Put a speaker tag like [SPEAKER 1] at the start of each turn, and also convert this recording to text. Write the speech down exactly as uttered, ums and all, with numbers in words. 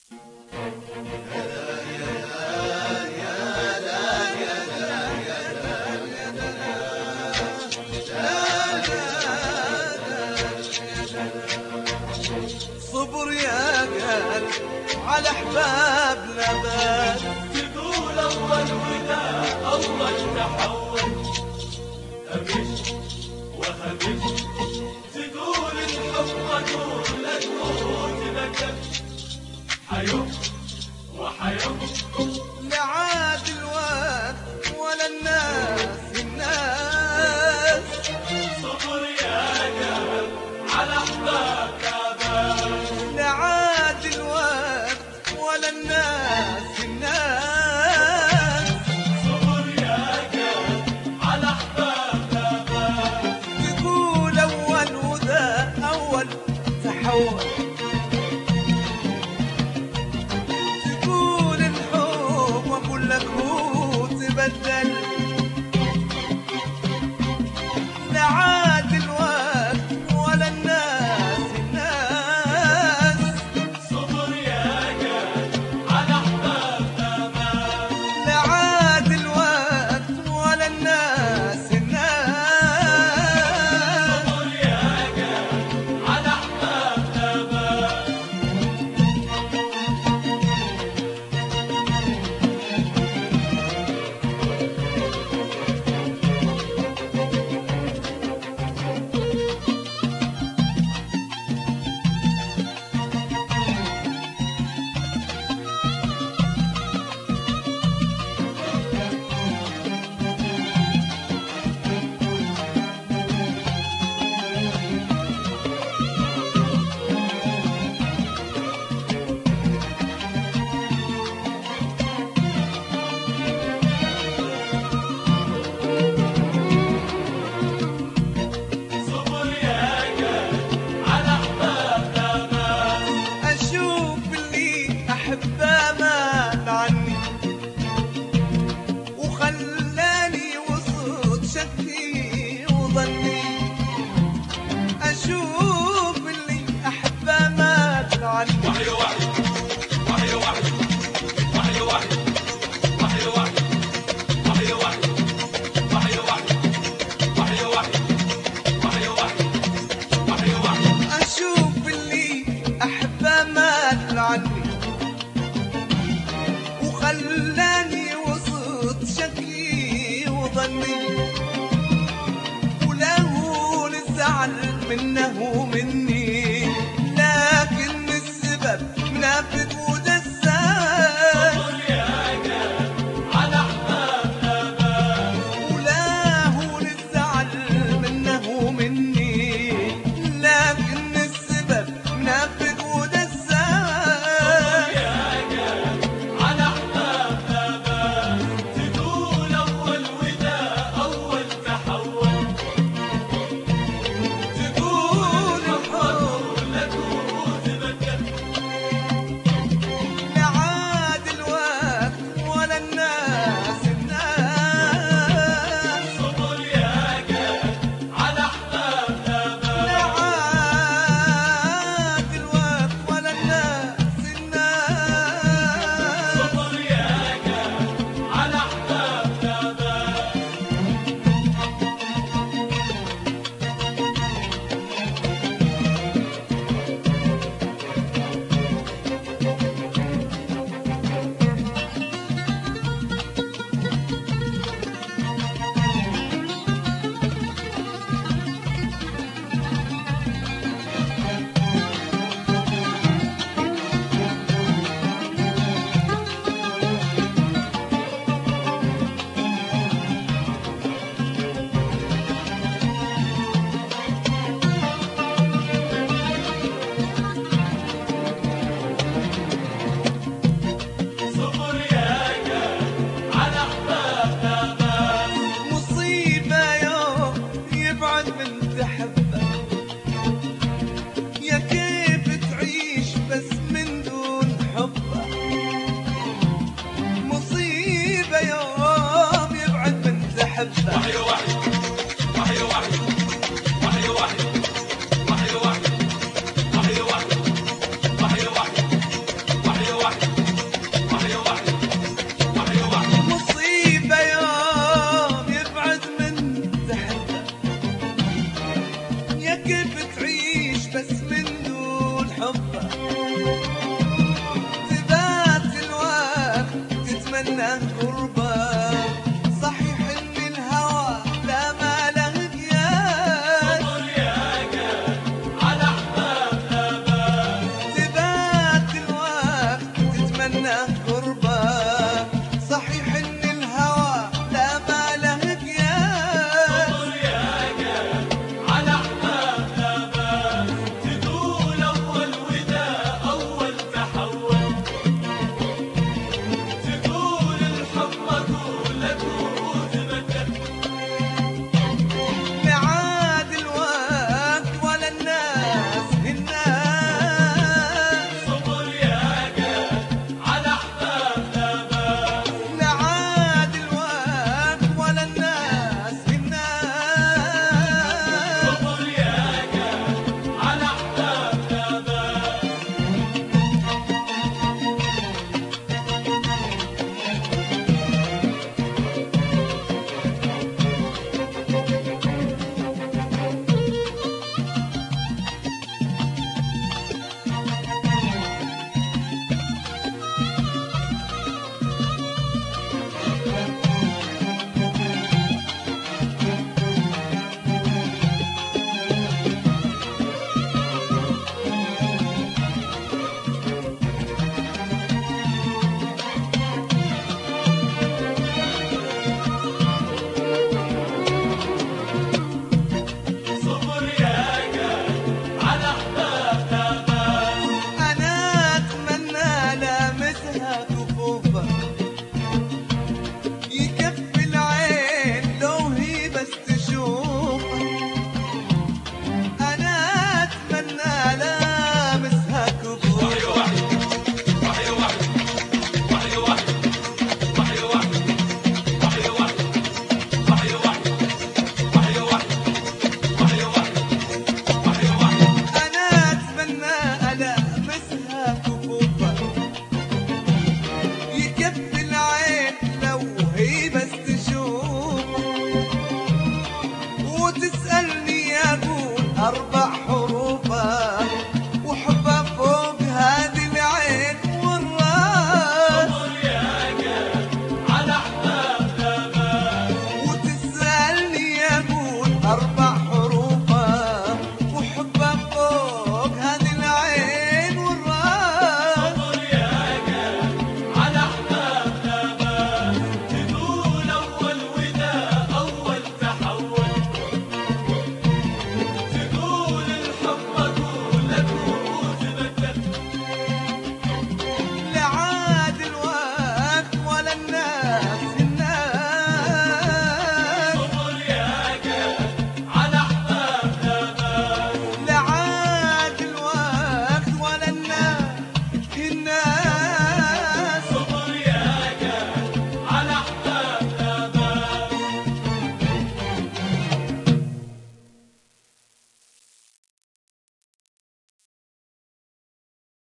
[SPEAKER 1] صبر يا قلب على احبابنا بس
[SPEAKER 2] تقول اول وداع اول تحول همش وهمش تقول الحب طول لا تموت بكى حيوم وحيوم
[SPEAKER 1] لا عاد الوقت ولا الناس الناس
[SPEAKER 2] صبر يا قلب على احبابنا
[SPEAKER 1] لا عاد الوقت ولا الناس الناس
[SPEAKER 2] صبر يا قلب على احبابنا
[SPEAKER 1] تقول اول وذا اول تحول تقول الحب واقول لك هو تبدل لا عاد الوقت ولا الناس الناس
[SPEAKER 2] صبر يا قلب على احبابنا
[SPEAKER 1] لا عاد الوقت ولا الناس الناس
[SPEAKER 2] صبر يا قلب على احبابنا صبر يا قلب على احبابنا
[SPEAKER 1] اشوف اللي احبه مات عني وخلاني وسط شكي وظني اشوف اللي احبه مات عني
[SPEAKER 2] وحي وحي وحي وحي وحي وحي وحي وحي وحي وحي وحي وحي وحي وحي وحي وحي وحي وحي
[SPEAKER 1] اشوف اللي احبه مات عني وخلاني وسط شكي وظني وله الزعل منه ومني لكن السبب منافق ودساس
[SPEAKER 2] صبر يا قلب على احبابنا
[SPEAKER 1] وله الزعل منه ومني لكن السبب منافق ودساس
[SPEAKER 2] يا قلب على احبابنا تقول اول وداع اول تحول
[SPEAKER 1] تقول الحب
[SPEAKER 2] لا تموت بكى
[SPEAKER 1] لا عاد الوقت ولا الناس الناس
[SPEAKER 2] صبر يا قلب على احبابنا
[SPEAKER 1] لا عاد الوقت ولا الناس الناس
[SPEAKER 2] صبر يا قلب على احبابنا صبر يا قلب على احبابنا
[SPEAKER 1] مصيبة يوم يبعد من تحبه يا كيف تعيش بس من دون حبه مصيبة يوم يبعد من تحبه
[SPEAKER 2] وحي وحي وحي وحي وحي وحي وحي وحي وحي وحي وحي وحي وحي
[SPEAKER 1] له